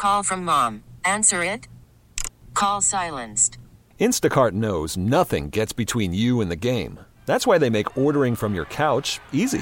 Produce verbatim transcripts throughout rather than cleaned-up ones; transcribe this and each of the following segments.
Call from mom. Answer it. Call silenced. Instacart knows nothing gets between you and the game. That's why they make ordering from your couch easy.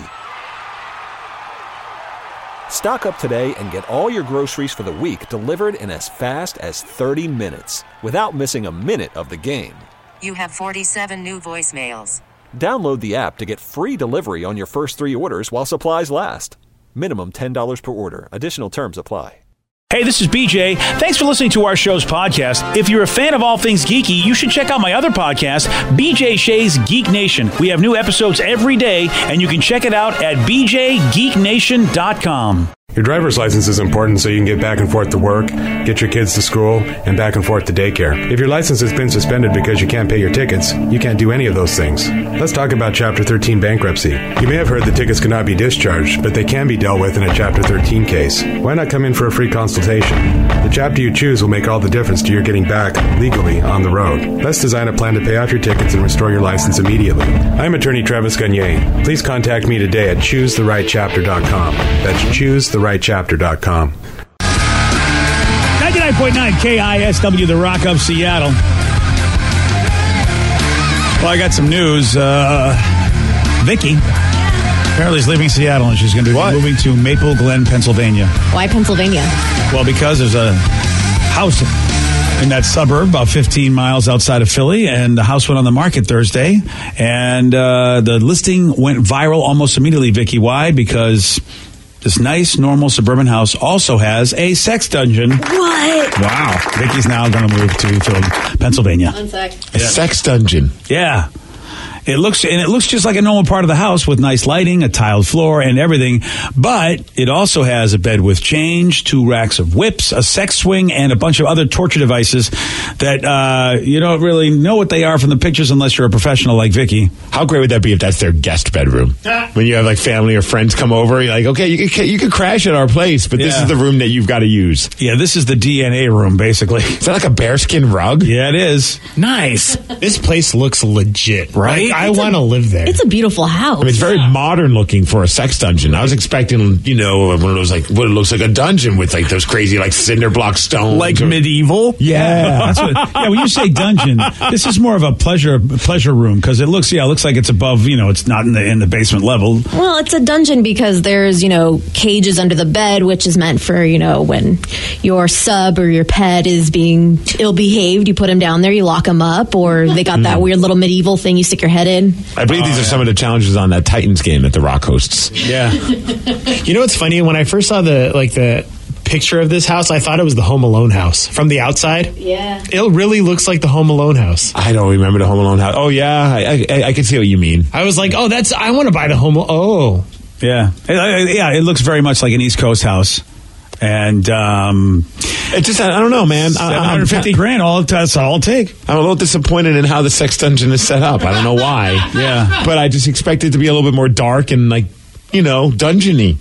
Stock up today and get all your groceries for the week delivered in as fast as thirty minutes without missing a minute of the game. You have forty-seven new voicemails. Download the app to get free delivery on your first three orders while supplies last. Minimum ten dollars per order. Additional terms apply. Hey, this is B J. Thanks for listening to our show's podcast. If you're a fan of all things geeky, you should check out my other podcast, B J Shea's Geek Nation. We have new episodes every day, and you can check it out at b j geek nation dot com. Your driver's license is important so you can get back and forth to work, get your kids to school, and back and forth to daycare. If your license has been suspended because you can't pay your tickets, you can't do any of those things. Let's talk about Chapter thirteen bankruptcy. You may have heard that tickets cannot be discharged, but they can be dealt with in a Chapter thirteen case. Why not come in for a free consultation? The chapter you choose will make all the difference to your getting back legally on the road. Let's design a plan to pay off your tickets and restore your license immediately. I'm attorney Travis Gagne. Please contact me today at choose the right chapter dot com. That's choose the right chapter dot com. ninety-nine point nine K I S W, The Rock of Seattle. Well, I got some news. Uh, Vicky apparently is leaving Seattle, and she's going to be what? moving to Maple Glen, Pennsylvania. Why Pennsylvania? Well, because there's a house in that suburb about fifteen miles outside of Philly, and the house went on the market Thursday, and uh, the listing went viral almost immediately, Vicky. Why? Because this nice, normal suburban house also has a sex dungeon. What? Wow. Vicky's now going to move to Philly, Pennsylvania. One sec. A yeah. sex dungeon. Yeah. It looks and it looks just like a normal part of the house with nice lighting, a tiled floor, and everything. But it also has a bed with change, two racks of whips, a sex swing, and a bunch of other torture devices that uh, you don't really know what they are from the pictures unless you're a professional like Vicky. How great would that be if that's their guest bedroom? When you have like family or friends come over, you're like, okay, you can you can crash at our place, but this yeah. is the room that you've got to use. Yeah, this is the D N A room, basically. Is that like a bearskin rug? Yeah, it is. Nice. This place looks legit, right? I It's want to live there. It's a beautiful house. I mean, it's very yeah. modern looking for a sex dungeon. I was expecting, you know, one of those like what it looks like a dungeon with like those crazy like cinder block stones, like or, medieval. Yeah, That's what, yeah. When you say dungeon, this is more of a pleasure pleasure room because it looks yeah, it looks like it's above. You know, it's not in the in the basement level. Well, it's a dungeon because there's you know cages under the bed, which is meant for you know when your sub or your pet is being ill behaved, you put him down there, you lock him up, or they got that weird little medieval thing you stick your head in. I believe oh, these are yeah. some of the challenges on that Titans game that The Rock hosts. Yeah. You know what's funny? When I first saw the like the picture of this house, I thought it was the Home Alone house from the outside. Yeah. It really looks like the Home Alone house. I don't remember the Home Alone house. Oh yeah, I I, I can see what you mean. I was like, oh, that's I want to buy the Home. Oh, yeah, it, it, yeah. It looks very much like an East Coast house. And um, it just, I don't know, man. seven hundred fifty grand, all that's all it'll take. I'm a little disappointed in how the sex dungeon is set up. I don't know why. Yeah. But I just expect it to be a little bit more dark and, like, you know, dungeony.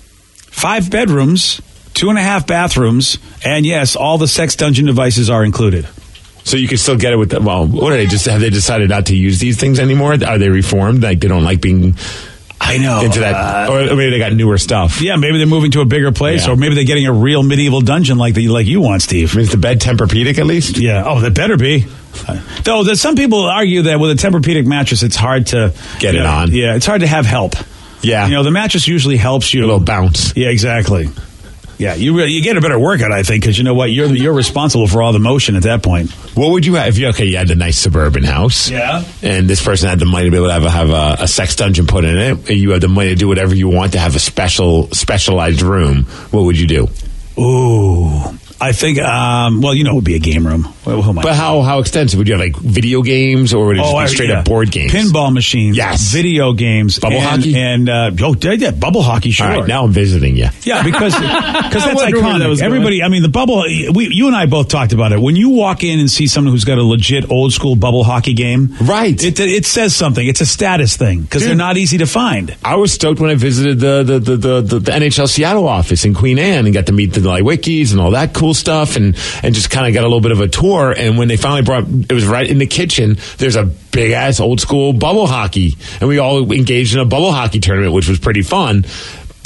Five bedrooms, two and a half bathrooms, and yes, all the sex dungeon devices are included. So you can still get it with the, well, what are they just, have they decided not to use these things anymore? Are they reformed? Like, they don't like being... I know. Into that, uh, or maybe they got newer stuff. Yeah, maybe they're moving to a bigger place, yeah. or maybe they're getting a real medieval dungeon like the, like you want, Steve. I mean, is the bed Tempur-Pedic at least? Yeah. Oh, that better be. Uh, though, there's some people argue that with a Tempur-Pedic mattress, it's hard to get it know, on. Yeah, it's hard to have help. Yeah. You know, the mattress usually helps you. A little bounce. Yeah, exactly. Yeah, you really, you get a better workout, I think, because you know what? You're you're responsible for all the motion at that point. What would you have if you okay? You had a nice suburban house, yeah, and this person had the money to be able to have a, have a, a sex dungeon put in it, and you have the money to do whatever you want to have a special specialized room. What would you do? Ooh, I think, um, well, you know, it would be a game room. Well, who am I but how how extensive? Would you have like video games, or would it just oh, be straight yeah. up board games? Pinball machines, yes. Video games, bubble and, hockey, and uh, oh, yeah, bubble hockey. Sure. All right, now I'm visiting you. Yeah, because because that's iconic. That Everybody, I mean, the bubble. We, you and I both talked about it. When you walk in and see someone who's got a legit old school bubble hockey game, right? It it says something. It's a status thing because they're not easy to find. I was stoked when I visited the the, the the the the N H L Seattle office in Queen Anne and got to meet the Wickies and all that cool stuff, and and just kind of got a little bit of a tour. And when they finally brought, it was right in the kitchen. There's a big ass old school bubble hockey, and we all engaged in a bubble hockey tournament, which was pretty fun.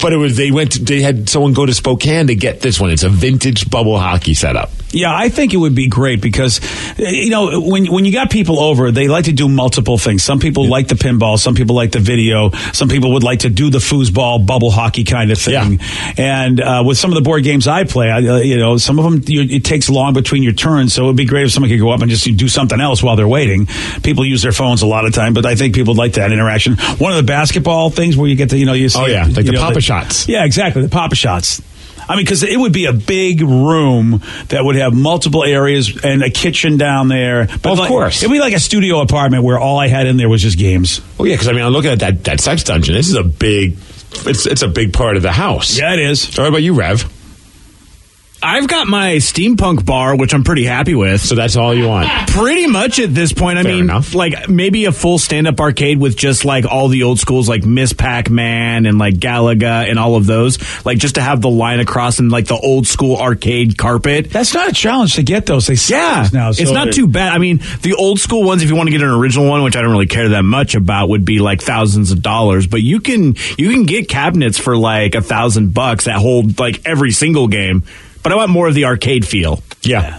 But it was they went. To, they had someone go to Spokane to get this one. It's a vintage bubble hockey setup. Yeah, I think it would be great because, you know, when when you got people over, they like to do multiple things. Some people like the pinball, some people like the video, some people would like to do the foosball, bubble hockey kind of thing. Yeah. And uh, with some of the board games I play, I, uh, you know, some of them, you, it takes long between your turns, so it would be great if someone could go up and just do something else while they're waiting. People use their phones a lot of time, but I think people like that interaction. One of the basketball things where you get to, you know, you see... Oh, yeah, like the know, Papa the, shots. Yeah, exactly, the Papa shots. I mean, because it would be a big room that would have multiple areas and a kitchen down there. But well, of like, course. It'd be like a studio apartment where all I had in there was just games. Oh, yeah, because, I mean, I'm looking at that, that sex dungeon. This is a big... It's it's a big part of the house. Yeah, it is. What about you, Rev? I've got my steampunk bar, which I'm pretty happy with. So that's all you want? Pretty much at this point. I Fair mean, enough. like maybe a full stand-up arcade with just like all the old schools, like Miss Pac-Man and like Galaga and all of those. Like just to have the line across and like the old school arcade carpet. That's not a challenge to get those. They yeah, now, so it's not too bad. I mean, the old school ones, if you want to get an original one, which I don't really care that much about, would be like thousands of dollars. But you can you can get cabinets for like a thousand bucks that hold like every single game. But I want more of the arcade feel. Yeah.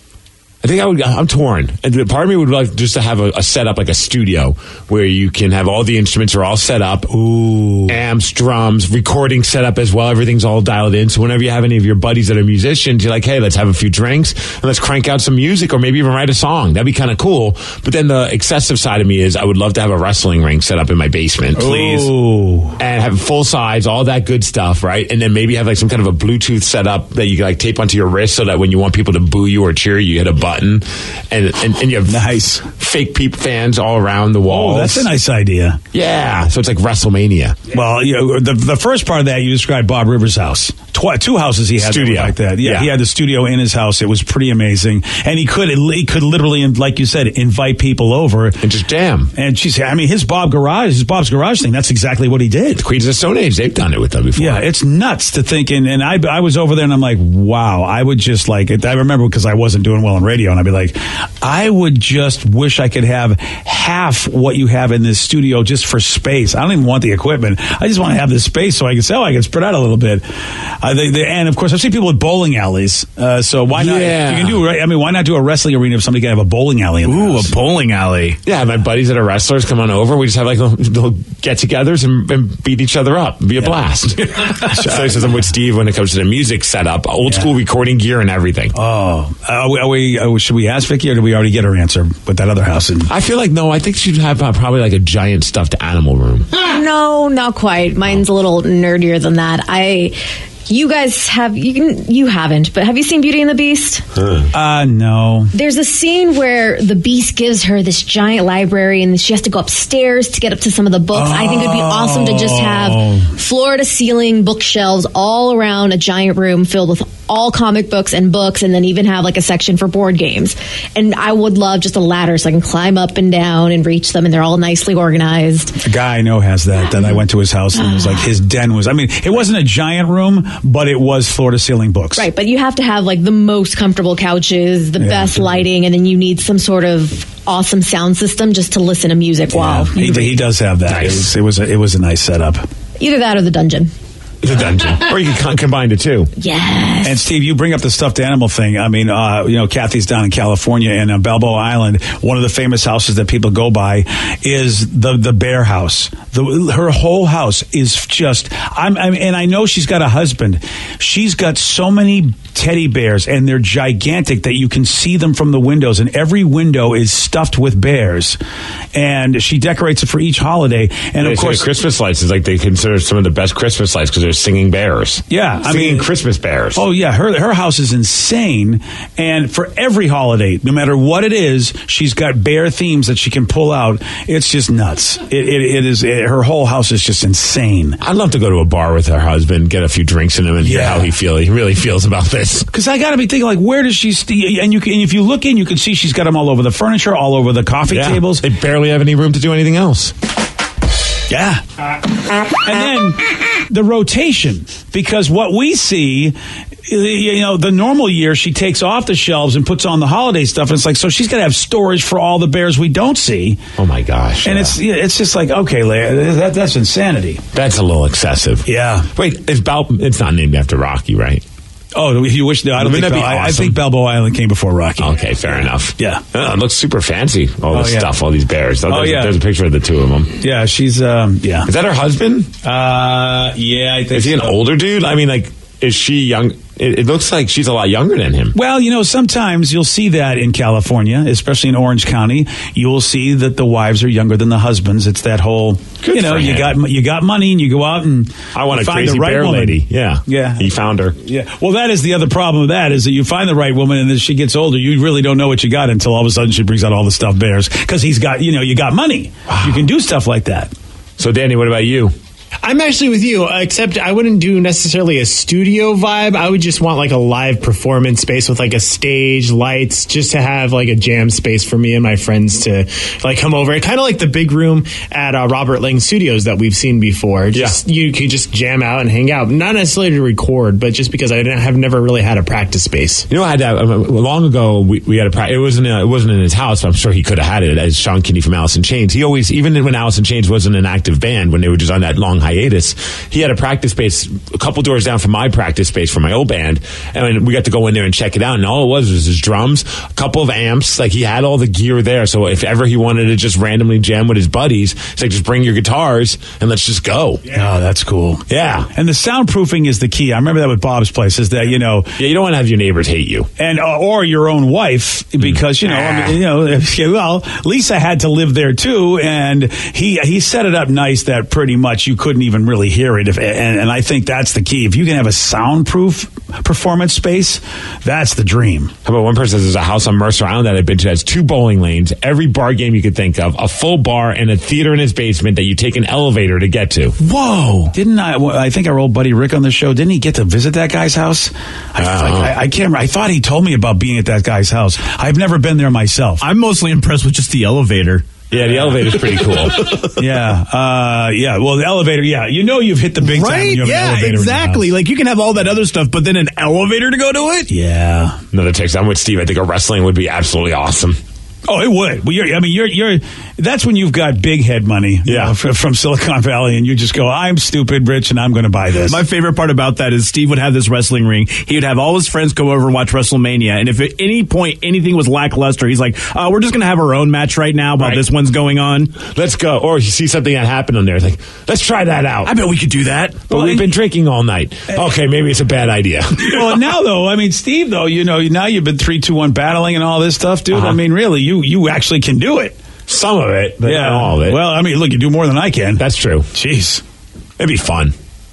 I think I would, I'm torn. And part of me would like just to have a, a setup like a studio where you can have all the instruments are all set up. Ooh. Amps, drums, recording set up as well. Everything's all dialed in. So whenever you have any of your buddies that are musicians, you're like, hey, let's have a few drinks and let's crank out some music or maybe even write a song. That'd be kind of cool. But then the excessive side of me is I would love to have a wrestling ring set up in my basement. Please. Ooh. And have full size, all that good stuff, right? And then maybe have like some kind of a Bluetooth setup that you can like tape onto your wrist so that when you want people to boo you or cheer you, you hit a button. And, and and you have nice fake peep fans all around the walls. Oh, that's a nice idea. Yeah, so it's like WrestleMania. Well, you know, the the first part of that you described Bob Rivers' house. Tw- two houses he had Studio. like that. Yeah, Yeah. he had the studio in his house. It was pretty amazing, and he could he could literally, like you said, invite people over And just jam. And she's, I mean, his Bob Garage, his Bob's Garage thing. That's exactly what he did. Queens of the Stone Age, they've done it with them before. Yeah, it's nuts to think. And, and I, I was over there and I'm like, wow, I would just like it. I remember because I wasn't doing well in radio and I'd be like, I would just wish I could have half what you have in this studio just for space. I don't even want the equipment. I just want to have this space so I can say, oh, I can spread out a little bit. Uh, they, they, and of course, I've seen people with bowling alleys. Uh, so why not? Yeah. You can do, I mean, why not do a wrestling arena if somebody can have a bowling alley in the Ooh, house? a bowling alley. Yeah, my buddies that are wrestlers come on over. We just have like little, little get-togethers and, and beat each other up. It'd be a Yeah. blast. So he says I'm with Steve when it comes to the music setup, old Yeah. school recording gear and everything. Oh, are we, are we, uh, should we ask Vicky or did we already get her answer with that other house? In- I feel like, no, I think she'd have uh, probably like a giant stuffed animal room. No, not quite. Mine's a little nerdier than that. I, you guys have you can you haven't, but have you seen Beauty and the Beast? Uh, no. There's a scene where the Beast gives her this giant library, and she has to go upstairs to get up to some of the books. I think it'd be awesome to just have floor to ceiling bookshelves all around a giant room filled with all comic books and books, and then even have like a section for board games. And I would love just a ladder so I can climb up and down and reach them, and they're all nicely organized. A guy I know has that. Then I went to his house and it was like his den was, I mean, it wasn't a giant room, but it was floor to ceiling books. Right, but you have to have like the most comfortable couches, the Yeah. best lighting, and then you need some sort of awesome sound system just to listen to music while He, you read. he does have that. Nice. It was, it was a, it was a nice setup. Either that or the dungeon. The dungeon. Or you can con- combine the two. Yes. And Steve, you bring up the stuffed animal thing. I mean, uh, you know, Kathy's down in California and on Balboa Island. One of the famous houses that people go by is the the bear house. The, her whole house is just. I'm, I'm and I know she's got a husband. She's got so many teddy bears, and they're gigantic that you can see them from the windows. And every window is stuffed with bears. And she decorates it for each holiday. And They of say course, Christmas lights is like they consider some of the best Christmas lights because they're singing bears. Yeah, I singing mean- Christmas bears. oh yeah, her her house is insane, and for every holiday, no matter what it is, she's got bear themes that she can pull out. It's just nuts. It it, it is it, her whole house is just insane. I'd love to go to a bar with her husband, get a few drinks in him, and hear Yeah. how he feel. He really feels about this. Because I got to be thinking, like, where does she? St- and you can, and if you look in, you can see she's got them all over the furniture, all over the coffee Yeah. tables. They barely have any room to do anything else. Yeah. And then the rotation, because what we see you know, the normal year she takes off the shelves and puts on the holiday stuff. And it's like, so she's got to have storage for all the bears we don't see. Oh my gosh. And yeah. it's yeah, it's just like, okay, Leia, that, that's insanity. That's a little excessive. Yeah. Wait, is Bal- it's not named after Rocky, right? Oh, you wish? No, I don't Wouldn't think. that be Bal- I, I awesome? think Balboa Island came before Rocky. Okay, fair enough. Yeah. Uh, it looks super fancy. All this Oh, yeah. stuff, all these bears. Oh, there's, yeah. there's a picture of the two of them. Yeah, she's um, yeah. Is that her husband? Uh, yeah, I think. Is he an so. older dude? I mean, like, is she young? It, it looks like she's a lot younger than him. Well, you know, sometimes you'll see that in California, especially in Orange County. You will see that the wives are younger than the husbands. It's that whole, Good you know, for you him. got you got money and you go out and I want a find crazy the right bear woman. lady. Yeah. Yeah. He found her. Yeah. Well, that is the other problem with that is that you find the right woman and as she gets older, you really don't know what you got until all of a sudden she brings out all the stuffed bears because he's got, you know, you got money. You can do stuff like that. So, Danny, what about you? I'm actually with you, except I wouldn't do necessarily a studio vibe. I would just want like a live performance space with like a stage, lights, just to have like a jam space for me and my friends to like come over. Kind of like the big room at uh, Robert Lang Studios that we've seen before. Just, yeah. You could just jam out and hang out. Not necessarily to record, but just because I didn't, have never really had a practice space. You know, I had that, um, long ago, we, we had a practice. It wasn't, uh, it wasn't in his house, but I'm sure he could have had it as Sean Kinney from Alice in Chains. He always, even when Alice in Chains wasn't an active band, when they were just on that long hiatus, he had a practice space a couple doors down from my practice space for my old band, and we got to go in there and check it out, and all it was was his drums, a couple of amps. Like, he had all the gear there, so if ever he wanted to just randomly jam with his buddies, it's like, just bring your guitars and let's just go. Yeah, oh, that's cool. Yeah. And the soundproofing is the key. I remember that with Bob's place, is that, you know, yeah, you don't want to have your neighbors hate you, and uh, or your own wife, because you know, I mean, you know, if, well, Lisa had to live there too, and he he set it up nice that pretty much you couldn't even really hear it. If, and, and I think that's the key. If you can have a soundproof performance space, that's the dream. How about one person says there's a house on Mercer Island that I've been to that has two bowling lanes, every bar game you could think of, a full bar, and a theater in his basement that you take an elevator to get to. Whoa! Didn't I? well, I think our old buddy Rick on the show, didn't he get to visit that guy's house? I, Uh-huh. I, I can't. I thought he told me about being at that guy's house. I've never been there myself. I'm mostly impressed with just the elevator. Yeah, the elevator's pretty cool. yeah, uh, yeah. Well, the elevator. Yeah, you know you've hit the big time. Right? When you have an Yeah, elevator in your exactly. house. Like, you can have all that other stuff, but then an elevator to go to it? Yeah. Another text. I'm with Steve. I think a wrestling would be absolutely awesome. Oh, it would. Well, you're, I mean, you're you're. That's when you've got big head money. Yeah. You know, from, from Silicon Valley, and you just go, I'm stupid rich, and I'm going to buy this. My favorite part about that is Steve would have this wrestling ring. He would have all his friends come over and watch WrestleMania. And if at any point anything was lackluster, he's like, uh, we're just going to have our own match right now while Right. this one's going on. Let's go. Or you see something that happened on there. It's like, let's try that out. I bet we could do that. But Well, we've and- been drinking all night. Okay, maybe it's a bad idea. Well, now though, I mean, Steve, though, you know, now you've been three, two, one battling and all this stuff, dude. Uh-huh. I mean, really, you you actually can do it. Some of it, but not all of it. Well, I mean, look, you do more than I can. That's true. Jeez. It'd be fun.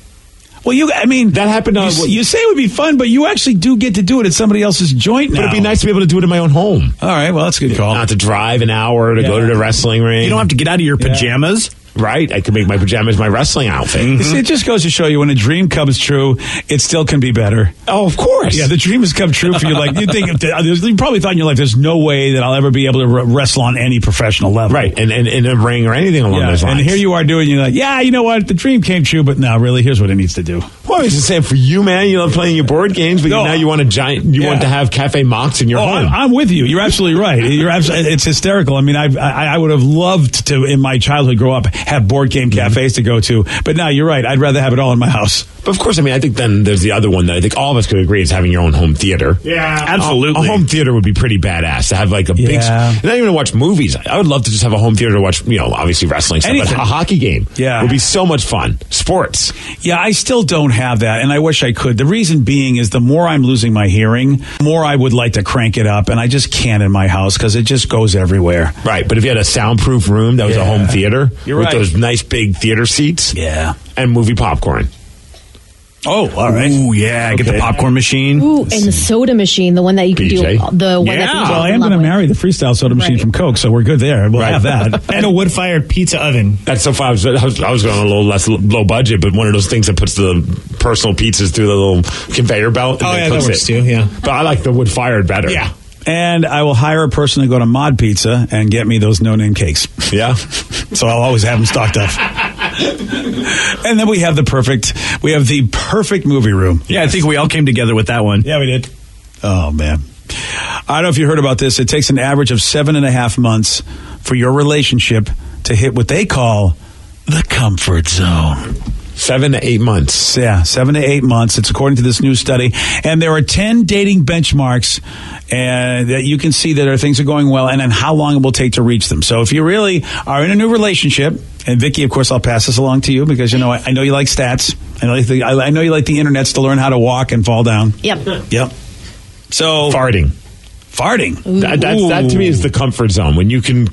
Well, you, I mean, That happened on- You, you say it would be fun, but you actually do get to do it at somebody else's joint now. But it'd be nice to be able to do it in my own home. All right, well, that's a good call. Not to drive an hour to Yeah. go to the wrestling ring. You don't have to get out of your pajamas. Right? I could make my pajamas my wrestling outfit. You see, it just goes to show you when a dream comes true, it still can be better. Oh, of course. Yeah, the dream has come true for you. Like you think, you probably thought in your life, "There's no way that I'll ever be able to re- wrestle on any professional level." Right. And, and in a ring or anything along Yeah, those lines. and here you are doing. You're like, "Yeah, you know what? The dream came true, but now, really, here's what it needs to do." Well, I was just saying for you, man, you love playing your board games, but No. now you want a giant, you Yeah. want to have Cafe Mox in your Oh, home. I'm, I'm with you. You're absolutely right. You're absolutely. It's hysterical. I mean, I've, I I would have loved to in my childhood grow up have board game cafes to go to, but now you're right. I'd rather have it all in my house. But of course, I mean, I think then there's the other one that I think all of us could agree is having your own home theater. Yeah, absolutely. A, a home theater would be pretty badass to have like a big, Yeah. not even to watch movies. I would love to just have a home theater to watch, you know, obviously wrestling stuff, Anything. but a hockey game Yeah. would be so much fun. Sports. Yeah, I still don't have that, and I wish I could. The reason being is the more I'm losing my hearing, the more I would like to crank it up, and I just can't in my house because it just goes everywhere. Right. But if you had a soundproof room that was Yeah. a home theater You're with right. those nice big theater seats Yeah. and movie popcorn. Oh, all right. Ooh, yeah. Get the Okay. popcorn machine. Ooh, and the soda machine, the one that you can P J. do, the one Yeah. that P J Well, I is am in going to love with. marry the freestyle soda machine Right. from Coke, so we're good there. We'll Right. have that. And a wood-fired pizza oven. That's so far. I was, I was, I was going a little less low budget, but one of those things that puts the personal pizzas through the little conveyor belt. And Oh, then yeah, that cooks works it. too, yeah. But I like the wood fired better. Yeah. And I will hire a person to go to Mod Pizza and get me those no-name cakes. Yeah. So I'll always have them stocked up. And then we have the perfect, we have the perfect movie room. Yeah, I think we all came together with that one. Yeah, we did. Oh, man. I don't know if you heard about this. It takes an average of seven and a half months for your relationship to hit what they call the comfort zone. Seven to eight months. Yeah, seven to eight months. It's according to this new study. And there are ten dating benchmarks and that you can see that are things are going well and then how long it will take to reach them. So if you really are in a new relationship, and Vicky, of course, I'll pass this along to you because, you know, I, I know you like stats. I know, the, I, I know you like the internets to learn how to walk and fall down. Yep. Yep. So Farting. Farting. That, that, that to me is the comfort zone. When you can...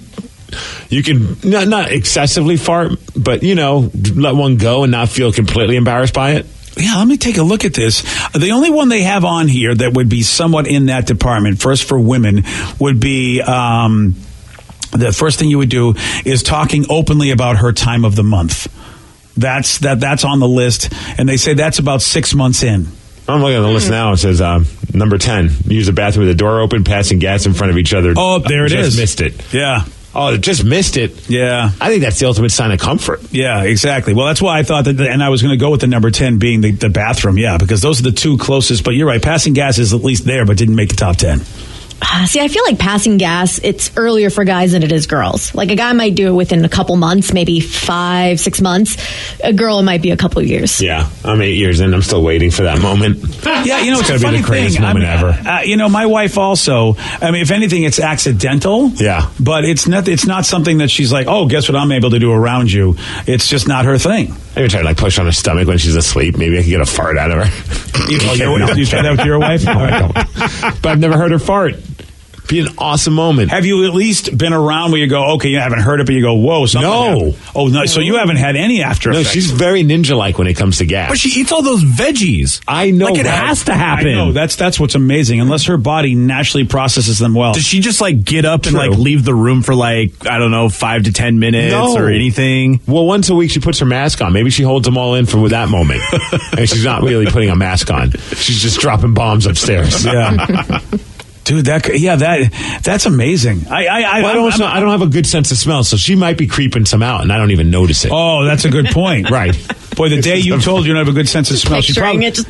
You can not not excessively fart, but, you know, let one go and not feel completely embarrassed by it. Yeah, let me take a look at this. The only one they have on here that would be somewhat in that department, first for women, would be um, the first thing you would do is talking openly about her time of the month. That's that. That's on the list, and they say that's about six months in. I'm looking at the list now. It says um, number ten, use the bathroom with the door open, passing gas in front of each other. Oh, there it Just is. missed it. Yeah. Oh, just missed it. Yeah. I think that's the ultimate sign of comfort. Yeah, exactly. Well, that's why I thought that, the, and I was going to go with the number ten being the, the bathroom, yeah, because those are the two closest. But you're right, passing gas is at least there, but didn't make the top ten. Uh, see, I feel like passing gas, it's earlier for guys than it is girls. Like a guy might do it within a couple months, maybe five, six months. A girl, it might be a couple of years. Yeah, I'm eight years in. I'm still waiting for that moment. Yeah, you know, it's, it's a going to be funny the greatest thing. moment I mean, ever. Uh, you know, my wife also. I mean, if anything, it's accidental. Yeah, but it's not. It's not something that she's like, oh, guess what I'm able to do around you. It's just not her thing. Maybe try to like push on her stomach when she's asleep. Maybe I can get a fart out of her. You, you, you tried that with your wife? All right. But I've never heard her fart. Be an awesome moment. Have you at least been around where you go, okay, you haven't heard it, but you go, whoa, something No. happened. Oh, no. So you haven't had any after No, effects. she's very ninja-like when it comes to gas. But she eats all those veggies. I know Like it that. has to happen. I know. That's, that's what's amazing. Unless her body naturally processes them well. Does she just like get up and True. like leave the room for like, I don't know, five to ten minutes No. or anything? Well, once a week she puts her mask on. Maybe she holds them all in for that moment. And she's not really putting a mask on. She's just dropping bombs upstairs. Yeah. Dude, that yeah, that that's amazing. I I I, Well, I, don't, I don't have a good sense of smell, so she might be creeping some out, and I don't even notice it. Oh, that's a good point. Right. Boy, the day you told you don't have a good sense of smell, she Picturing probably it just...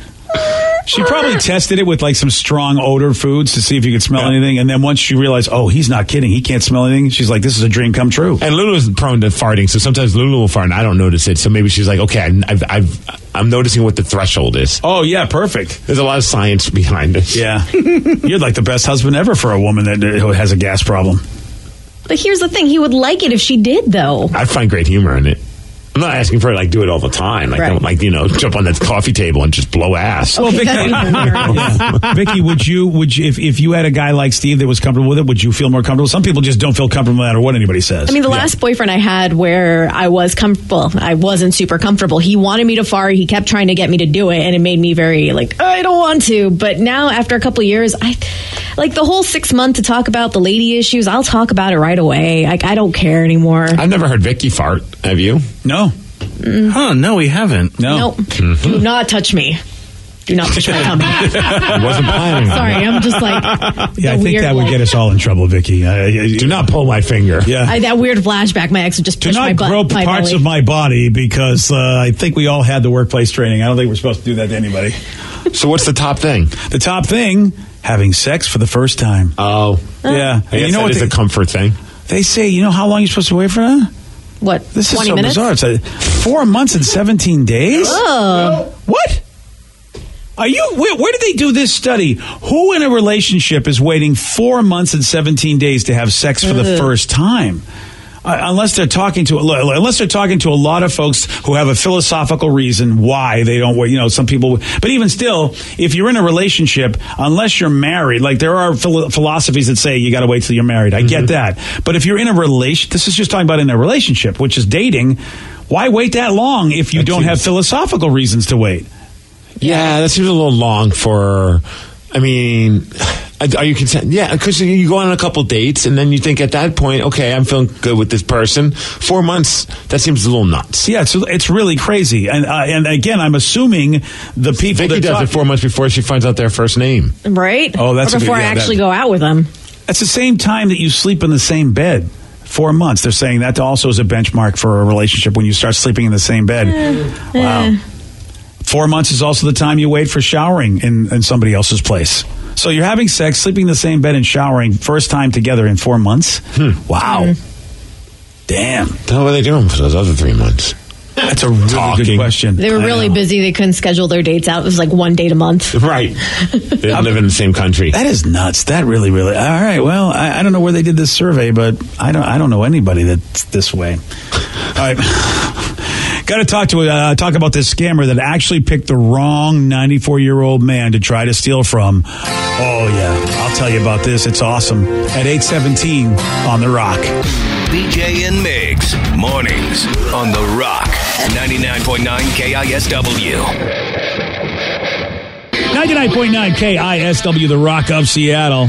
she probably tested it with like some strong odor foods to see if you could smell anything, and then once she realized, oh, he's not kidding, he can't smell anything. She's like, this is a dream come true. And Lulu is prone to farting, so sometimes Lulu will fart, and I don't notice it. So maybe she's like, okay, I've, I've, I'm noticing what the threshold is. Oh yeah, perfect. There's a lot of science behind it. Yeah, you're like the best husband ever for a woman that who has a gas problem. But here's the thing, he would like it if she did, though. I find great humor in it. I'm not asking for her to like do it all the time. Like, Right. don't like, you know, jump on that coffee table and just blow ass. Well, Vicky, That's even worse. yeah. Vicky, would you would you if, if you had a guy like Steve that was comfortable with it, would you feel more comfortable? Some people just don't feel comfortable no matter what anybody says. I mean, the last boyfriend I had where I was comfortable, I wasn't super comfortable. He wanted me to fart. He kept trying to get me to do it, and it made me very like, I don't want to. But now, after a couple of years, I like the whole six month to talk about the lady issues. I'll talk about it right away. Like, I don't care anymore. I've never heard Vicky fart. Have you? no, Huh, no, we haven't. no. Nope. Do not touch me. Do not touch my tummy. I wasn't planning on Sorry, it. I'm just like, Yeah, I the think weird, that would like- get us all in trouble, Vicky. Uh, Do not pull my finger. Yeah. I, that weird flashback. My ex would just Do push my not butt. grope my parts belly. of my body because uh, I think we all had the workplace training. I don't think we're supposed to do that to anybody. So what's the top thing? The top thing, having sex for the first time. Oh. Yeah. I guess you know that what is they, a comfort thing. they say, you know how long you're supposed to wait for that? What? This is twenty so minutes? bizarre. It's a, four months and seventeen days? Oh. What? Are you? Where, where did they do this study? Who in a relationship is waiting four months and seventeen days to have sex for the Ugh. first time? Uh, unless they're talking to unless they're talking to a lot of folks who have a philosophical reason why they don't wait. You know, some people. But even still, if you're in a relationship, unless you're married, like there are philo- philosophies that say you got to wait till you're married. I get that. But if you're in a relation, this is just talking about in a relationship, which is dating. Why wait that long if you That don't have seems- philosophical reasons to wait? Yeah, that seems a little long for. I mean, are you content? Yeah, because you go on a couple dates and then you think at that point, okay, I'm feeling good with this person. Four months, that seems a little nuts. Yeah, it's it's really crazy, and uh, and again, I'm assuming the people Vicky that does talk, it four months before she finds out their first name. Right? Oh, that's or a good- before yeah, I actually that- go out with them. That's the same time that you sleep in the same bed. Four months. They're saying that also is a benchmark for a relationship when you start sleeping in the same bed. Uh, Wow. uh. Four months is also the time you wait for showering in, in somebody else's place. So you're having sex, sleeping in the same bed, and showering first time together in four months? Hmm. Wow. Mm. Damn. What were they doing for those other three months? That's a really Talking. good question. They were I really know. busy. They couldn't schedule their dates out. It was like one date a month. Right. They didn't live in the same country. That is nuts. That really, really. All right. Well, I, I don't know where they did this survey, but I don't. I don't know anybody that's this way. All right. Got to talk to uh, talk about this scammer that actually picked the wrong ninety-four-year-old man to try to steal from. Oh yeah, I'll tell you about this. It's awesome. At eight seventeen on The Rock. B J and Migs, mornings on The Rock, ninety-nine point nine K I S W. ninety-nine point nine K I S W, The Rock of Seattle.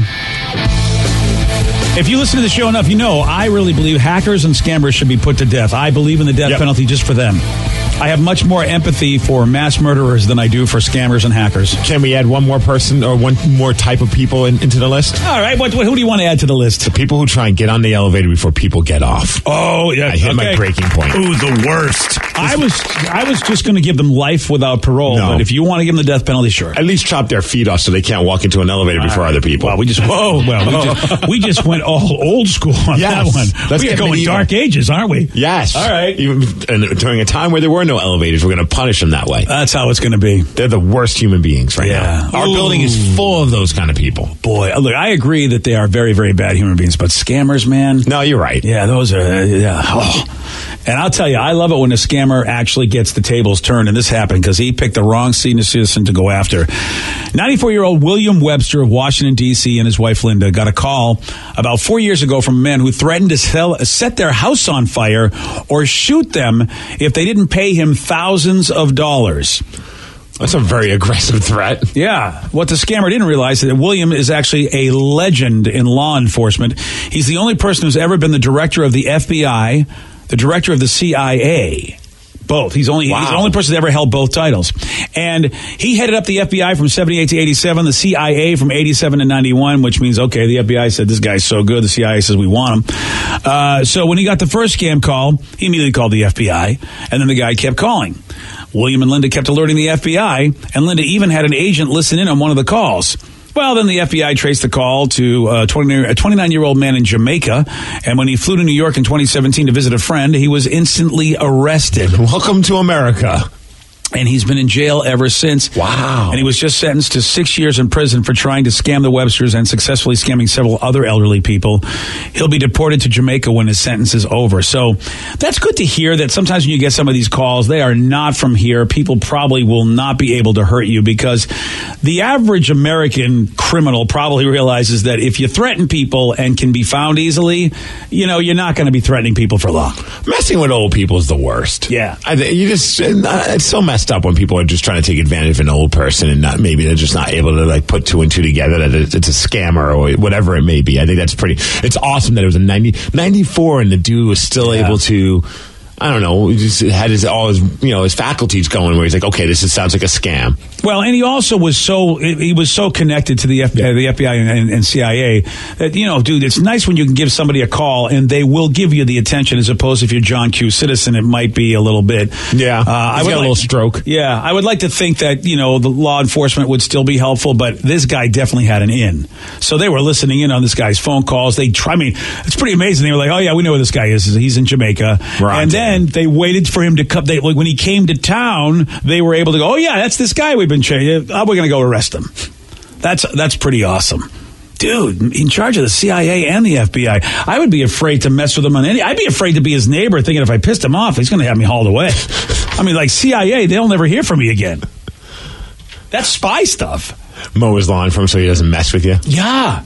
If you listen to the show enough, you know I really believe hackers and scammers should be put to death. I believe in the death Yep. penalty just for them. I have much more empathy for mass murderers than I do for scammers and hackers. Can we add one more person or one more type of people in, into the list? All right, what, what, who do you want to add to the list? The people who try and get on the elevator before people get off. Oh, yeah. I hit my breaking point. Ooh, the worst. I was I was just going to give them life without parole, No. but if you want to give them the death penalty, sure. At least chop their feet off so they can't walk into an elevator before other people. Well, we just whoa, well, we just, we just went all old school on Yes. that one. Let's we are get going medieval. dark ages, aren't we? Yes. All right. Even and during a time where there were no elevators, we're going to punish them that way. That's how it's going to be. They're the worst human beings right Yeah. now. Our Ooh. building is full of those kind of people. Boy, look, I agree that they are very, very bad human beings, but scammers, man. No, you're right. Yeah, those are, yeah. Oh. And I'll tell you, I love it when a scammer actually gets the tables turned, and this happened because he picked the wrong senior citizen to go after. ninety-four-year-old William Webster of Washington, D C, and his wife Linda got a call about four years ago from a man who threatened to sell, set their house on fire or shoot them if they didn't pay him thousands of dollars. That's a very aggressive threat. Yeah. What the scammer didn't realize is that William is actually a legend in law enforcement. He's the only person who's ever been the director of the F B I, the director of the C I A. Both. He's only Wow. he's the only person that ever held both titles. And he headed up the F B I from seventy-eight to eighty-seven, the C I A from eighty-seven to ninety-one, which means, okay, the F B I said, this guy's so good, the C I A says we want him. Uh, so when he got the first scam call, he immediately called the F B I, and then the guy kept calling. William and Linda kept alerting the F B I, and Linda even had an agent listen in on one of the calls. Well, then the F B I traced the call to a twenty-nine-year-old man in Jamaica, and when he flew to New York in twenty seventeen to visit a friend, he was instantly arrested. Welcome to America. And he's been in jail ever since. Wow. And he was just sentenced to six years in prison for trying to scam the Websters and successfully scamming several other elderly people. He'll be deported to Jamaica when his sentence is over. So that's good to hear that sometimes when you get some of these calls, they are not from here. People probably will not be able to hurt you because the average American criminal probably realizes that if you threaten people and can be found easily, you know, you're not going to be threatening people for long. Messing with old people is the worst. Yeah. I, th- you just, it's so messed up when people are just trying to take advantage of an old person and not, maybe they're just not able to like put two and two together that it's a scammer or whatever it may be. I think that's pretty, it's awesome that it was a ninety, ninety-four and the dude was still Yeah. able to, I don't know, he just had his, all his, you know, his faculties going where he's like, okay, this is, sounds like a scam. Well, and he also was so he was so connected to the F B I, the F B I and, and C I A that, you know, dude, it's nice when you can give somebody a call and they will give you the attention as opposed to if you're John Q. Citizen, it might be a little bit. Yeah, uh, he's I would got a like, little stroke. Yeah, I would like to think that, you know, the law enforcement would still be helpful, but this guy definitely had an in. So they were listening in on this guy's phone calls. They try. I mean, it's pretty amazing. They were like, "Oh yeah, we know where this guy is. He's in Jamaica." Right. And then they waited for him to come. They, like, when he came to town, they were able to go, "Oh yeah, that's this guy we've been chasing. We're going to go arrest him." That's that's pretty awesome. Dude, in charge of the C I A and the F B I. I would be afraid to mess with him on any. I'd be afraid to be his neighbor, thinking if I pissed him off, he's going to have me hauled away. I mean, like C I A, they'll never hear from me again. That's spy stuff. Mow his lawn for him so he doesn't mess with you. Yeah.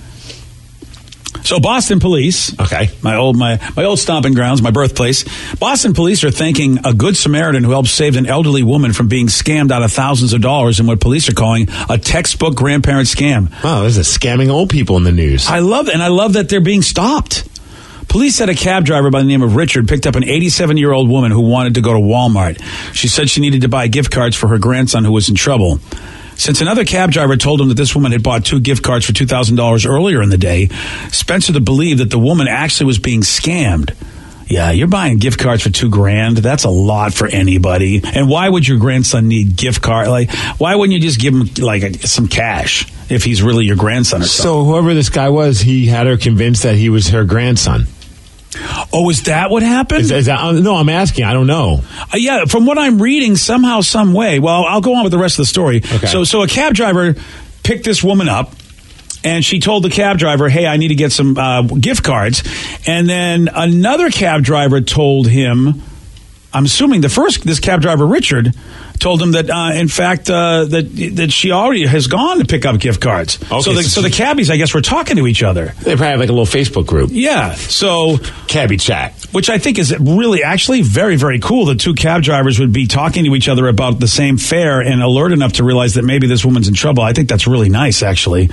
So Boston police, Okay. my old my my old stomping grounds, my birthplace. Boston police are thanking a good Samaritan who helped save an elderly woman from being scammed out of thousands of dollars in what police are calling a textbook grandparent scam. Wow, there's a scamming old people in the news. I love and I love that they're being stopped. Police said a cab driver by the name of Richard picked up an eighty-seven-year-old woman who wanted to go to Walmart. She said she needed to buy gift cards for her grandson who was in trouble. Since another cab driver told him that this woman had bought two gift cards for two thousand dollars earlier in the day, Spencer believed that the woman actually was being scammed. Yeah, you're buying gift cards for two grand. That's a lot for anybody. And why would your grandson need gift card? Like, why wouldn't you just give him like a, some cash if he's really your grandson or something? So whoever this guy was, he had her convinced that he was her grandson. Oh, is that what happened? Is, is that, uh, no, I'm asking. I don't know. Uh, yeah, from what I'm reading, somehow, some way. Well, I'll go on with the rest of the story. Okay. So, so a cab driver picked this woman up. And she told the cab driver, hey, I need to get some uh, gift cards. And then another cab driver told him, I'm assuming the first, this cab driver, Richard, told him that, uh, in fact, uh, that that she already has gone to pick up gift cards. Okay, so, the, so so the cabbies, I guess, were talking to each other. They probably have like a little Facebook group. Yeah. So Cabbie chat. Which I think is really actually very, very cool that two cab drivers would be talking to each other about the same fare and alert enough to realize that maybe this woman's in trouble. I think that's really nice, actually.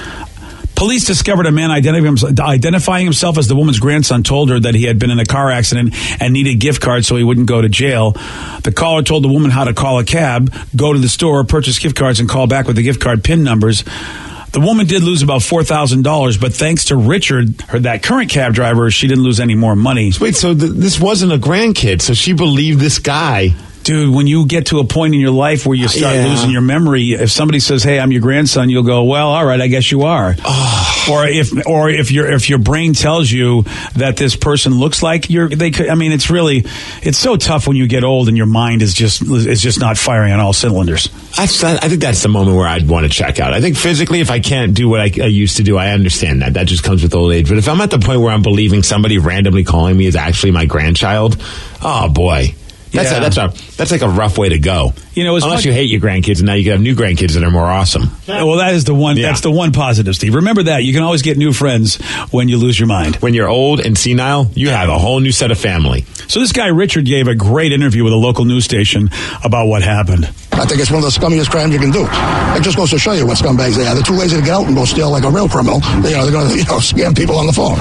Police discovered a man identifying himself as the woman's grandson told her that he had been in a car accident and needed gift cards so he wouldn't go to jail. The caller told the woman how to call a cab, go to the store, purchase gift cards, and call back with the gift card PIN numbers. The woman did lose about four thousand dollars, but thanks to Richard, her that current cab driver, she didn't lose any more money. Wait, so th- this wasn't a grandkid, so she believed this guy. Dude, when you get to a point in your life where you start Yeah. losing your memory, if somebody says, "Hey, I'm your grandson," you'll go, "Well, all right, I guess you are." Oh. Or if, or if your if your brain tells you that this person looks like you're, they could. I mean, it's really, it's so tough when you get old and your mind is just is just not firing on all cylinders. I, I think that's the moment where I'd want to check out. I think physically, if I can't do what I, I used to do, I understand that. That just comes with old age. But if I'm at the point where I'm believing somebody randomly calling me is actually my grandchild, oh boy. That's, Yeah. a, that's a that's like a rough way to go. You know, as unless much- you hate your grandkids, and now you can have new grandkids that are more awesome. Well, that is the one. Yeah. That's the one positive, Steve. Remember that you can always get new friends when you lose your mind. When you're old and senile, you have a whole new set of family. So this guy Richard gave a great interview with a local news station about what happened. I think it's one of the scummiest crimes you can do. It just goes to show you what scumbags they are. They're too lazy to get out and go steal like a real criminal. You know, they're going to you know scam people on the phone.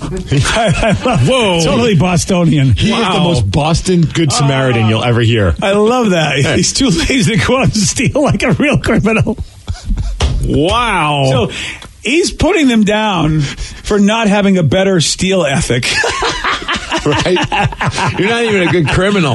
Whoa! Totally Bostonian. He Wow. is the most Boston Good Samaritan you'll ever hear. I love that. He's too lazy to go out and steal like a real criminal. Wow. So he's putting them down for not having a better steal ethic. Right? You're not even a good criminal.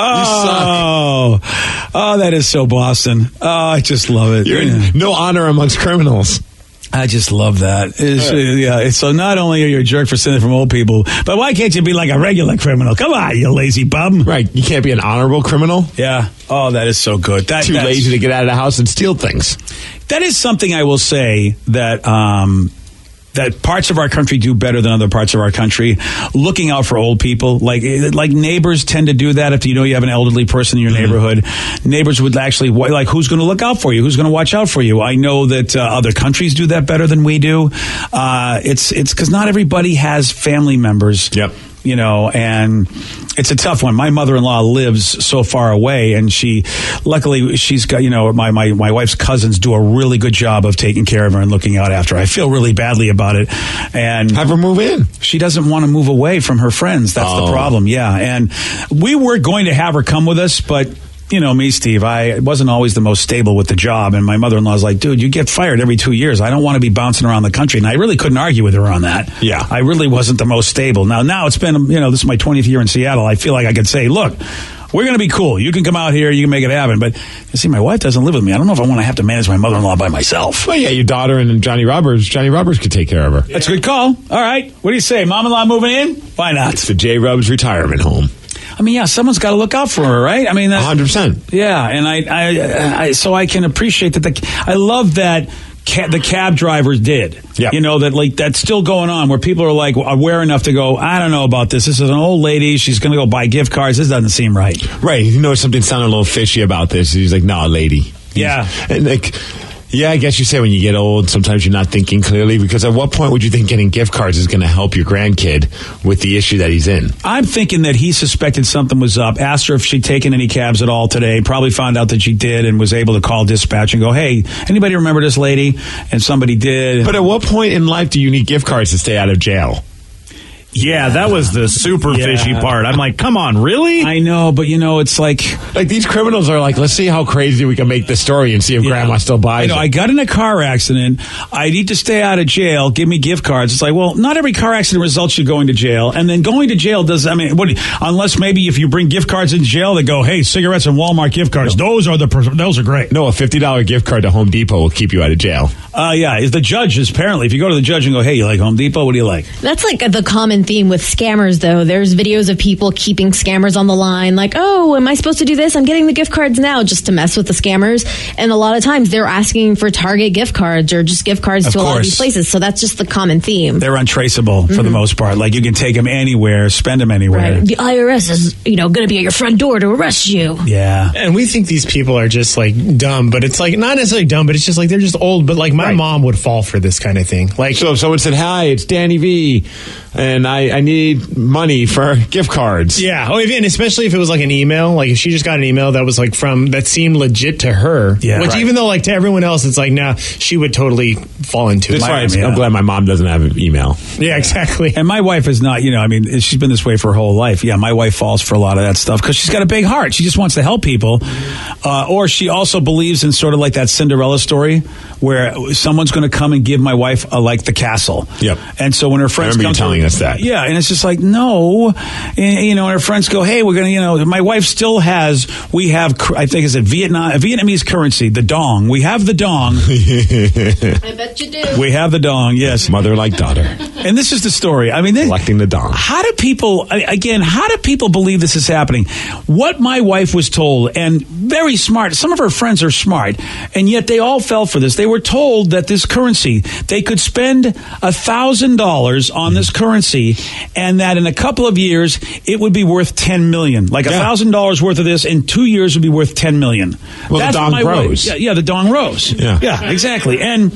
Oh, you suck. Oh, that is so Boston. Oh, I just love it. You're Yeah. no honor amongst criminals. I just love that. It's, uh, yeah. So not only are you a jerk for stealing from old people, but why can't you be like a regular criminal? Come on, you lazy bum. Right. You can't be an honorable criminal. Yeah. Oh, that is so good. That, Too that's- lazy to get out of the house and steal things. That is something I will say that um, that parts of our country do better than other parts of our country. Looking out for old people, like like neighbors tend to do that. If you know you have an elderly person in your mm-hmm. neighborhood, neighbors would actually like, who's going to look out for you? Who's going to watch out for you? I know that uh, other countries do that better than we do. Uh, it's it's because not everybody has family members. Yep. You know, and it's a tough one. My mother-in-law lives so far away, and she, luckily, she's got, you know, my, my, my wife's cousins do a really good job of taking care of her and looking out after her. I feel really badly about it. And have her move in. She doesn't want to move away from her friends. That's oh. the problem. Yeah. And we were going to have her come with us, but you know me, Steve, I wasn't always the most stable with the job. And my mother-in-law's like, dude, you get fired every two years. I don't want to be bouncing around the country. And I really couldn't argue with her on that. Yeah. I really wasn't the most stable. Now, now it's been, you know, this is my twentieth year in Seattle. I feel like I could say, look, we're going to be cool. You can come out here. You can make it happen. But you see, my wife doesn't live with me. I don't know if I want to have to manage my mother-in-law by myself. Well, yeah, your daughter and Johnny Roberts. Johnny Roberts could take care of her. That's a good call. All right. What do you say? Mom-in-law moving in? Why not? It's the J. Rubs retirement home. I mean, yeah, someone's got to look out for her, right? I mean, one hundred percent. Yeah, and I, I, I, so I can appreciate that. The, I love that ca- the cab drivers did. Yeah, you know that like that's still going on where people are like aware enough to go, I don't know about this. This is an old lady. She's going to go buy gift cards. This doesn't seem right. Right. You know something sounded a little fishy about this. He's like, no, lady. Yeah, and like. Yeah, I guess you say when you get old, sometimes you're not thinking clearly, because at what point would you think getting gift cards is going to help your grandkid with the issue that he's in? I'm thinking that he suspected something was up, asked her if she'd taken any cabs at all today, probably found out that she did and was able to call dispatch and go, hey, anybody remember this lady? And somebody did. But at what point in life do you need gift cards to stay out of jail? Yeah, that was the super Yeah. fishy part. I'm like, come on, really? I know, but you know, it's like Like these criminals are like, let's see how crazy we can make this story and see if Yeah. grandma still buys I know, it. I got in a car accident. I need to stay out of jail. Give me gift cards. It's like, well, not every car accident results you going to jail. And then going to jail does, I mean, what, unless maybe if you bring gift cards in jail, they go, hey, cigarettes and Walmart gift cards. Those are the, those are great. No, a fifty dollars gift card to Home Depot will keep you out of jail. Uh, yeah, is the judge is apparently, if you go to the judge and go, hey, you like Home Depot? What do you like? That's like the common theme with scammers, though. There's videos of people keeping scammers on the line, like, oh, am I supposed to do this? I'm getting the gift cards now, just to mess with the scammers. And a lot of times they're asking for Target gift cards or just gift cards Of to a lot of these course. places. So that's just the common theme. They're untraceable for the most part. Like you can take them anywhere, spend them anywhere. Right. The I R S is, you know, going to be at your front door to arrest you. Yeah. And we think these people are just like dumb, but it's like not necessarily dumb, but it's just like they're just old. But like my Right. mom would fall for this kind of thing. Like, So if someone said, hi, it's Danny V, and I, I need money for gift cards. yeah. Oh, and especially if it was like an email, like if she just got an email that was like from that seemed legit to her. Yeah. Which Right. even though like to everyone else, it's like, nah, she would totally fall into That's it. why it's- yeah. I'm glad my mom doesn't have an email. Yeah, exactly. And my wife is not, you know, I mean, she's been this way for her whole life. Yeah, my wife falls for a lot of that stuff because she's got a big heart. She just wants to help people. Uh, or she also believes in sort of like that Cinderella story where someone's going to come and give my wife a, like the castle. Yep. And so when her friends remember you come to- telling us that. Yeah, and it's just like, no. And, you know, and her friends go, hey, we're going to, you know, my wife still has, we have, cr- I think it's a Vietnam, a Vietnamese currency, the dong. We have the dong. I bet you do. We have the dong, yes. Mother like daughter. And this is the story. I mean, this, Collecting the dong. how do people, again, how do people believe this is happening? What my wife was told, and very smart, some of her friends are smart, and yet they all fell for this. They were told that this currency, they could spend a thousand dollars on this currency, and that in a couple of years, it would be worth ten million. Like a Yeah. thousand dollars worth of this in two years would be worth ten million. Well, the That's dong what my wife- grows. Yeah, yeah, the dong rose. Yeah. yeah, exactly. And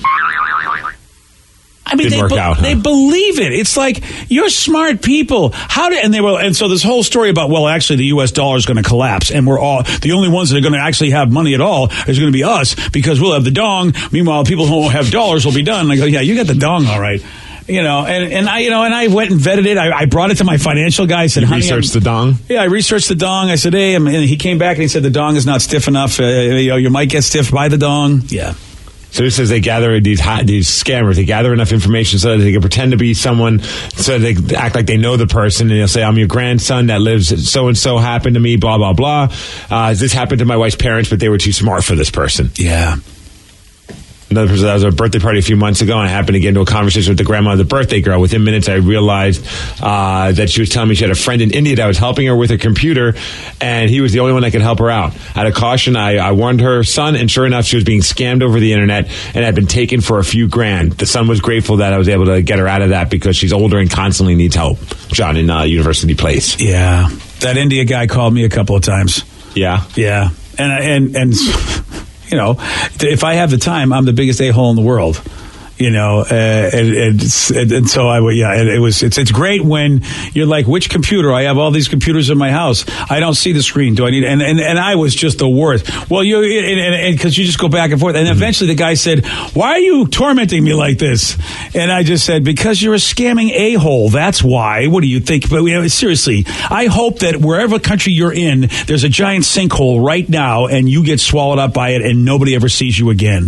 I mean, Didn't they, work be- out, huh? they believe it. It's like you're smart people. How do and they were and so this whole story about well, actually, the U S dollar is going to collapse, and we're all the only ones that are going to actually have money at all is going to be us because we'll have the dong. Meanwhile, people who won't have dollars will be done. And I go, yeah, you got the dong, all right. You know, and, and I, you know, and I went and vetted it. I, I brought it to my financial guy. I said, You honey, researched I'm- the dong? Yeah, I researched the dong. I said, hey, I'm, and he came back and he said the dong is not stiff enough. Uh, you know, you might get stiff by the dong. Yeah. So it says they gather these hot, these scammers. They gather enough information so that they can pretend to be someone, so they act like they know the person, and they'll say, "I'm your grandson that lives so and so happened to me." Blah blah blah. Uh, this happened to my wife's parents, but they were too smart for this person. Yeah. Another person, that was a birthday party a few months ago, and I happened to get into a conversation with the grandma of the birthday girl. Within minutes, I realized uh, that she was telling me she had a friend in India that was helping her with her computer, and he was the only one that could help her out. Out of caution, I, I warned her son, and sure enough, she was being scammed over the internet and had been taken for a few grand. The son was grateful that I was able to get her out of that because she's older and constantly needs help. John in uh, University Place. Yeah. That India guy called me a couple of times. Yeah. Yeah. And, and, and, you know, if I have the time, I'm the biggest a-hole in the world. You know, uh, and, and, and, and so I would, yeah, it, it was, it's, it's great when you're like, which computer? I have all these computers in my house. I don't see the screen. Do I need, and, and, and I was just the worst. Well, you, and, and, cause you just go back and forth. And eventually the guy said, why are you tormenting me like this? And I just said, because you're a scamming a-hole. That's why. What do you think? But you know, seriously, I hope that wherever country you're in, there's a giant sinkhole right now and you get swallowed up by it and nobody ever sees you again.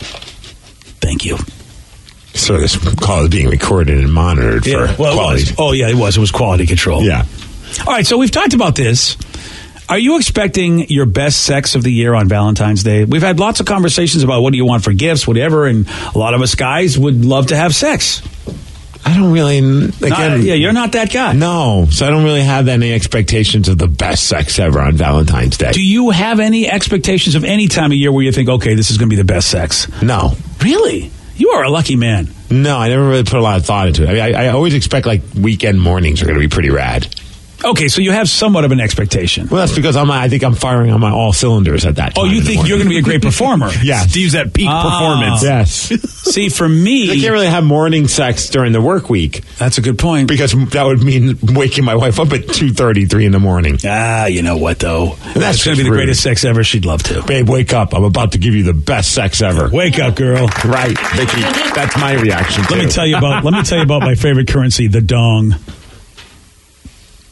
Thank you. So this call is being recorded and monitored Yeah, for well, it quality. was. Oh, yeah, it was. It was quality control. Yeah. All right, so we've talked about this. Are you expecting your best sex of the year on Valentine's Day? We've had lots of conversations about what do you want for gifts, whatever, and a lot of us guys would love to have sex. I don't really, again, Not- yeah, you're not that guy. No, so I don't really have any expectations of the best sex ever on Valentine's Day. Do you have any expectations of any time of year where you think, okay, this is going to be the best sex? No. Really? You are a lucky man. No, I never really put a lot of thought into it. I, I, I always expect like weekend mornings are going to be pretty rad. Okay, so you have somewhat of an expectation. Well, that's because I'm, I think I'm firing on my all cylinders at that time. Oh, you in the think morning. you're going to be a great performer? Yeah. To use that peak Ah. performance. Yes. See, for me, I can't really have morning sex during the work week that's a good point. because that would mean waking my wife up at two thirty, three in the morning. Ah, you know what, though? That's That's going to just be the rude. greatest sex ever. She'd love to. Babe, wake up. I'm about to give you the best sex ever. Wake up, girl. Right, Vicky. That's my reaction. Let me too. tell you about. Let me tell you about my favorite currency, the dong.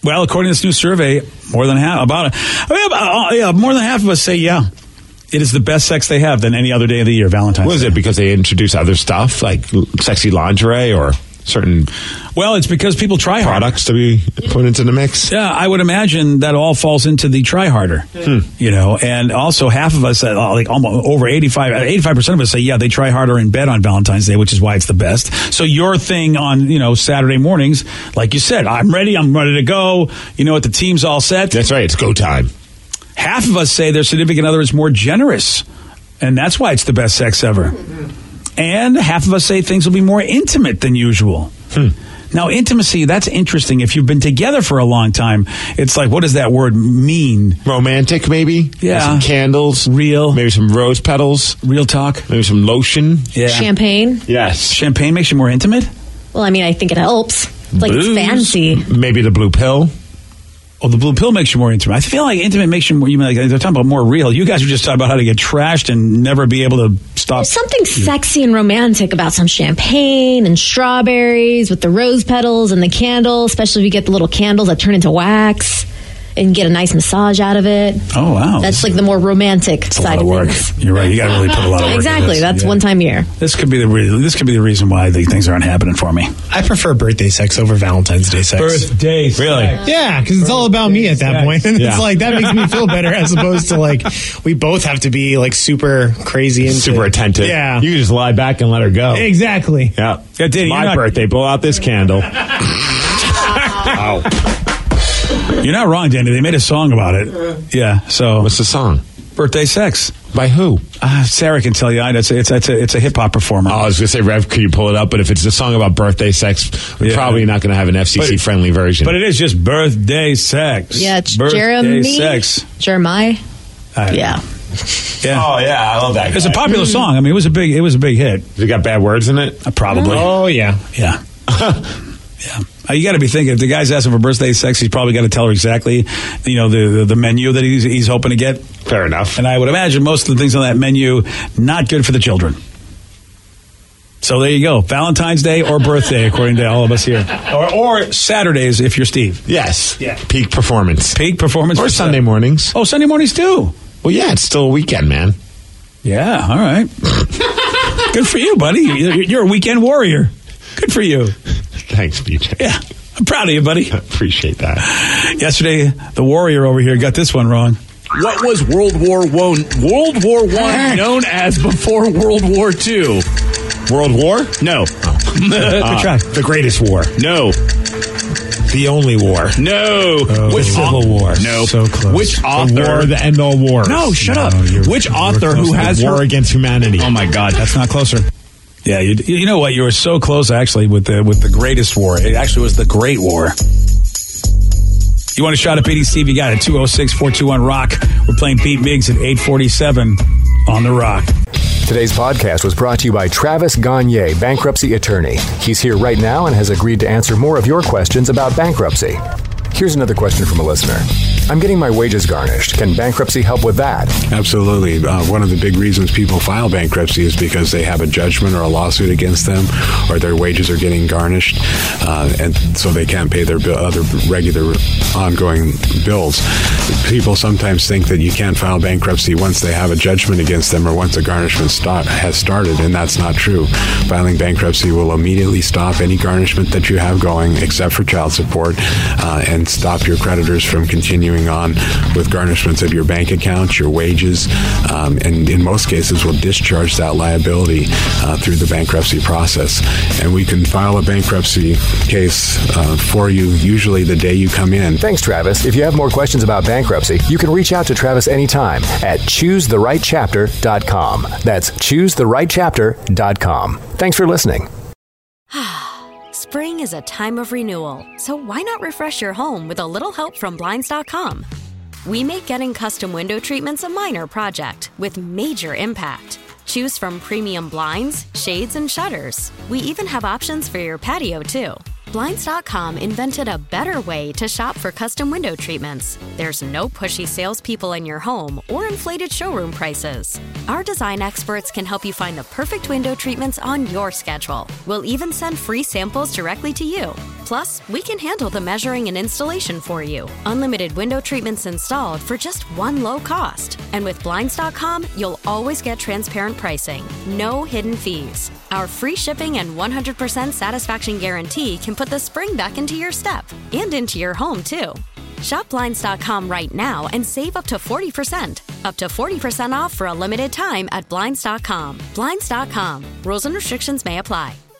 Well, according to this new survey, more than half, about, I mean, about yeah, more than half of us say, yeah, it is the best sex they have than any other day of the year, Valentine's Was Day. it because they introduce other stuff like sexy lingerie or certain Well, it's because people try harder. products to be put into the mix? Yeah, I would imagine that all falls into the try harder, Hmm. you know, and also half of us, uh, like almost over eighty-five, eighty-five percent of us say, yeah, they try harder in bed on Valentine's Day, which is why it's the best. So your thing on, you know, Saturday mornings, like you said, I'm ready, I'm ready to go. You know what, the team's all set. That's right. It's go time. Half of us say their significant other is more generous, and that's why it's the best sex ever. And half of us say things will be more intimate than usual. Hmm. Now, intimacy, that's interesting. If you've been together for a long time, it's like, what does that word mean? Romantic, maybe? Yeah. With some candles. Real. Maybe some rose petals. Real talk. Maybe some lotion. Yeah. Champagne. Yes. Champagne makes you more intimate? Well, I mean, I think it helps. It's like Booze. it's fancy. Maybe the blue pill. Oh, the blue pill makes you more intimate. I feel like intimate makes you more, you mean like, they're talking about more real. You guys were just talking about how to get trashed and never be able to stop. There's something sexy and romantic about some champagne and strawberries with the rose petals and the candle, especially if you get the little candles that turn into wax and get a nice massage out of it. Oh, wow. That's like the more romantic It's a side lot of work. things. You're right. You got to really put a lot of work Exactly. into this. That's Yeah. one time a year. This could be the re- this could be the reason why the things aren't happening for me. I prefer birthday sex over Valentine's Day sex. Birthday, Really? Yeah, because it's all about me at that sex. point. And Yeah. it's like, that makes me feel better as opposed to like, we both have to be like super crazy and Super attentive. Yeah. You can just lie back and let her go. Exactly. Yeah. Yeah, Danny, My you're not- birthday. Blow out this candle. Ow. You're not wrong, Danny. They made a song about it. Yeah. So What's the song? birthday sex. By who? Uh, Sarah can tell you. It's a, it's a, it's a, it's a hip hop performer. Oh, I was going to say, Rev, could you pull it up? But if it's a song about birthday sex, we're Yeah. probably not going to have an F C C But- friendly version. But it is just birthday sex. Yeah, it's birthday Jeremy. sex. Jeremiah. Uh, Yeah. Yeah. Oh yeah, I love that. It's a popular song. I mean, it was a big, it was a big hit. Has it got bad words in it? Uh, probably. Oh, yeah. Yeah. Yeah. Uh, you got to be thinking if the guy's asking for birthday sex, he's probably got to tell her exactly, you know, the the, the menu that he's he's hoping to get. Fair enough. And I would imagine most of the things on that menu not good for the children. So there you go, Valentine's Day or birthday, according to all of us here, or, or Saturdays if you're Steve. Yes. Yeah. Peak performance. Peak performance Or for Sunday Sat- mornings. Oh, Sunday mornings too. Well, yeah, it's still a weekend, man. Yeah, all right. Good for you, buddy. You're, you're a weekend warrior. Good for you. Thanks, B J. Yeah, I'm proud of you, buddy. Appreciate that. Yesterday, the warrior over here got this one wrong. What was World War One? World War One known as before World War Two? World War? No, Good try. The greatest war. no, The only war. no. Oh, Which Civil au- War. No. So close. Which The author? war, the end all wars. no, shut No, up. you're- Which you're author close who to has The war her? against humanity. Oh my God, That's not closer. Yeah, you, you know what? You were so close, actually, with the with the greatest war. It actually was the Great War. You want a shot at beating Steve? You got it. two oh six, four two one, ROCK. We're playing Pete Miggs at eight forty-seven on The Rock. Today's podcast was brought to you by Travis Gagne, bankruptcy attorney. He's here right now and has agreed to answer more of your questions about bankruptcy. Here's another question from a listener. I'm getting my wages garnished. Can bankruptcy help with that? Absolutely. Uh, one of the big reasons people file bankruptcy is because they have a judgment or a lawsuit against them, or their wages are getting garnished, uh, and so they can't pay their bill, other regular ongoing bills. People sometimes think that you can't file bankruptcy once they have a judgment against them or once a garnishment start, has started, and that's not true. Filing bankruptcy will immediately stop any garnishment that you have going, except for child support, uh, and stop your creditors from continuing on with garnishments of your bank account, your wages, um, and in most cases will discharge that liability uh, through the bankruptcy process. And we can file a bankruptcy case uh, for you usually the day you come in. Thanks, Travis. If you have more questions about bankruptcy, you can reach out to Travis anytime at choose the right chapter dot com. That's choose the right chapter dot com. Thanks for listening. Spring is a time of renewal, so why not refresh your home with a little help from Blinds dot com? We make getting custom window treatments a minor project with major impact. Choose from premium blinds, shades, and shutters. We even have options for your patio, too. Blinds dot com invented a better way to shop for custom window treatments. There's no pushy salespeople in your home or inflated showroom prices. Our design experts can help you find the perfect window treatments on your schedule. We'll even send free samples directly to you. Plus, we can handle the measuring and installation for you. Unlimited window treatments installed for just one low cost. And with Blinds dot com, you'll always get transparent pricing. No hidden fees. Our free shipping and one hundred percent satisfaction guarantee can put the spring back into your step and into your home, too. Shop Blinds dot com right now and save up to forty percent. Up to forty percent off for a limited time at Blinds dot com. Blinds dot com. Rules and restrictions may apply.